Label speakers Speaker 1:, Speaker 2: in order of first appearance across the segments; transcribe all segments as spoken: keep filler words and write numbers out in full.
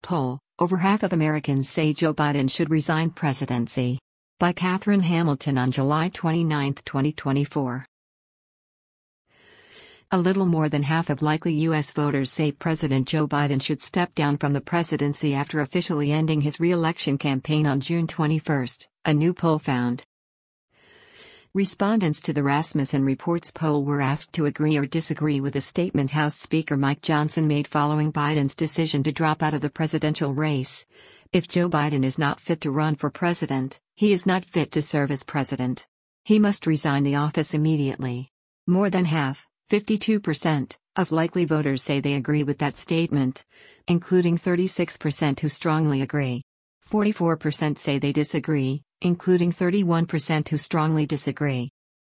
Speaker 1: poll, over half of Americans say Joe Biden should resign presidency. By Catherine Hamilton on July twenty-ninth, twenty twenty-four. A little more than half of likely U S voters say President Joe Biden should step down from the presidency after officially ending his re-election campaign on June twenty-first, a new poll found. Respondents to the Rasmussen Reports poll were asked to agree or disagree with a statement House Speaker Mike Johnson made following Biden's decision to drop out of the presidential race. If Joe Biden is not fit to run for president, he is not fit to serve as president. He must resign the office immediately. More than half, fifty-two percent, of likely voters say they agree with that statement, including thirty-six percent who strongly agree. forty-four percent say they disagree, including thirty-one percent who strongly disagree.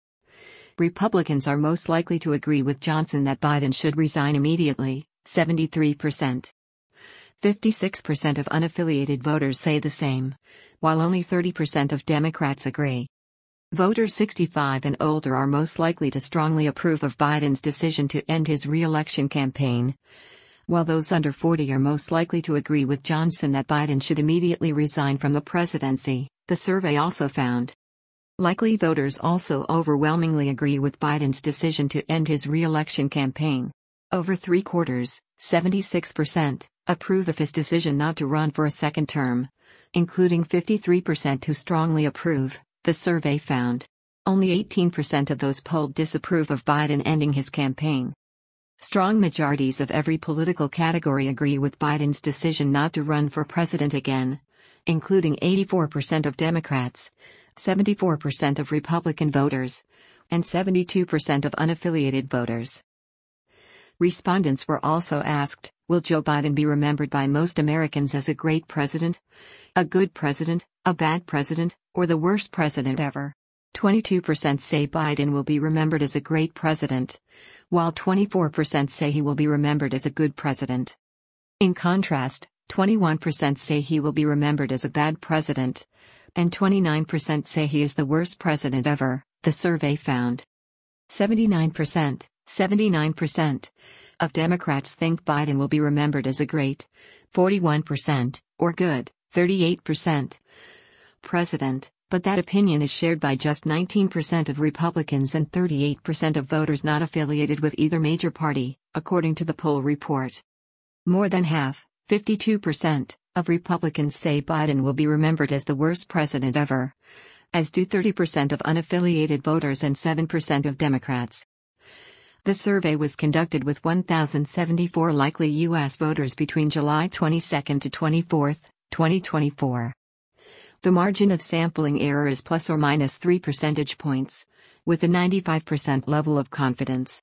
Speaker 1: Republicans are most likely to agree with Johnson that Biden should resign immediately, seventy-three percent. fifty-six percent of unaffiliated voters say the same, while only thirty percent of Democrats agree. Voters sixty-five and older are most likely to strongly approve of Biden's decision to end his re-election campaign, while those under forty are most likely to agree with Johnson that Biden should immediately resign from the presidency, the survey also found. Likely voters also overwhelmingly agree with Biden's decision to end his re-election campaign. Over three quarters, seventy-six percent, approve of his decision not to run for a second term, including fifty-three percent who strongly approve, the survey found. Only eighteen percent of those polled disapprove of Biden ending his campaign. Strong majorities of every political category agree with Biden's decision not to run for president again, including eighty-four percent of Democrats, seventy-four percent of Republican voters, and seventy-two percent of unaffiliated voters. Respondents were also asked, will Joe Biden be remembered by most Americans as a great president, a good president, a bad president, or the worst president ever? twenty-two percent say Biden will be remembered as a great president, while twenty-four percent say he will be remembered as a good president. In contrast, twenty-one percent say he will be remembered as a bad president, and twenty-nine percent say he is the worst president ever, the survey found. seventy-nine percent, seventy-nine percent, of Democrats think Biden will be remembered as a great, forty-one percent, or good, thirty-eight percent, president, but that opinion is shared by just nineteen percent of Republicans and thirty-eight percent of voters not affiliated with either major party, according to the poll report. More than half, fifty-two percent, of Republicans say Biden will be remembered as the worst president ever, as do thirty percent of unaffiliated voters and seven percent of Democrats. The survey was conducted with one thousand seventy-four likely U S voters between July twenty-second to twenty-fourth, twenty twenty-four. The margin of sampling error is plus or minus three percentage points, with a ninety-five percent level of confidence.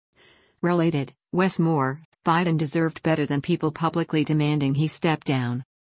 Speaker 1: Related, Wes Moore, Biden deserved better than people publicly demanding he step down.